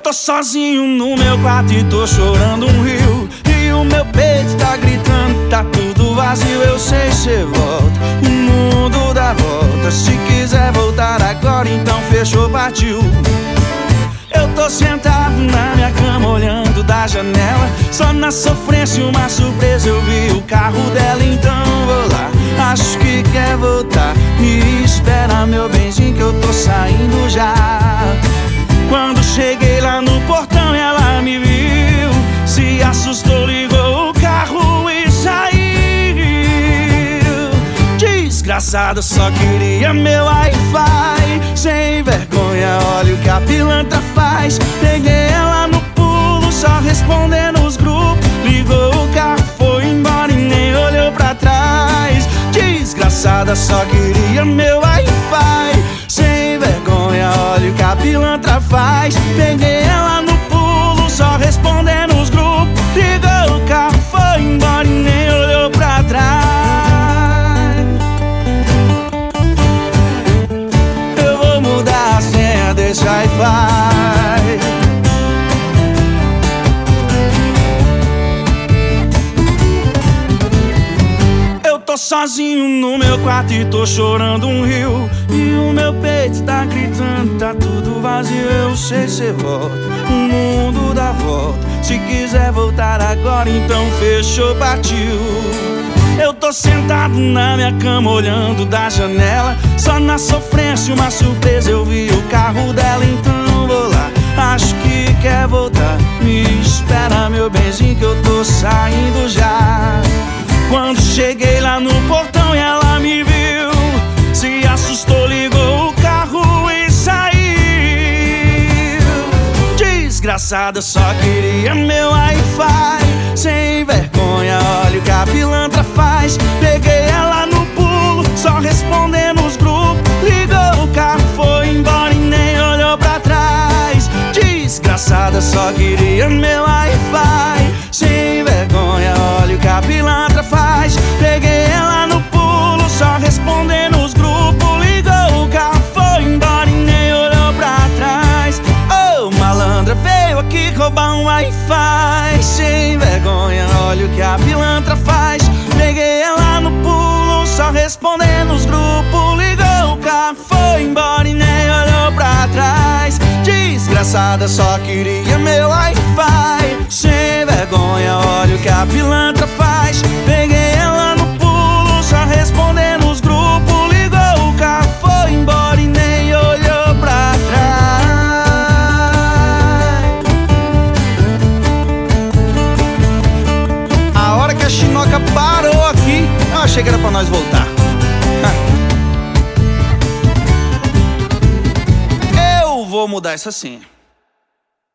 tô sozinho no meu quarto e tô chorando um rio. E o meu peito tá gritando, tá tudo vazio. Eu sei cê volta, o mundo dá volta. Se quiser voltar agora, então fechou, partiu. Eu tô sentado na minha cama olhando da janela. Só na sofrência uma surpresa, eu vi o carro dela. Então vou lá, acho que quer voltar. Me espera, meu benzinho, que eu tô saindo já. Quando cheguei lá no portão, ela me viu, se assustou, ligou o carro e saiu. Desgraçada, só queria meu Wi-Fi. Sem vergonha, olha o que a pilantra faz. Peguei ela no pulo, só respondendo os grupos. Ligou o carro, foi embora e nem olhou pra trás. Desgraçada, só queria meu Wi-Fi. Sem vergonha, olha o que a pilantra faz. Peguei ela no pulo, só respondendo os grupos. Ligou o carro, foi embora e nem olhou pra trás. Eu vou mudar a senha desse Wi-Fi. Eu tô sozinho no meu quarto e tô chorando um rio. E o meu peito tá gritando, tá tudo vazio. Eu sei cê volta, o mundo dá volta. Se quiser voltar agora, então fechou, partiu. Eu tô sentado na minha cama olhando da janela. Só na sofrência uma surpresa, eu vi o carro dela. Então vou lá, acho que quer voltar. Me espera, meu benzinho, que eu tô saindo já. Quando cheguei lá no portão e ela me viu, se assustou, ligou o carro e saiu. Desgraçada, só queria meu Wi-Fi. Sem vergonha, olha o que a pilantra faz. Peguei ela no pulo, só respondendo os grupos. Ligou o carro, foi embora e nem olhou pra trás. Desgraçada, só queria meu Wi-Fi. Sem vergonha, olha o que a pilantra faz. Peguei ela no pulo, só respondendo os grupos. Ligou o carro, foi embora e nem olhou pra trás. Oh, malandra, veio aqui roubar um Wi-Fi. Sem vergonha, olha o que a pilantra faz. Peguei ela no pulo, só respondendo os grupos. Ligou o carro, foi embora e nem olhou pra trás. Desgraçada, só queria meu Wi-Fi. Sem vergonha, olha o que a pilantra faz. Peguei ela no pulo, só respondendo os grupos. Ligou o carro, foi embora e nem olhou pra trás. A hora que a chinoca parou aqui, eu achei que era pra nós voltar. Eu vou mudar essa senha.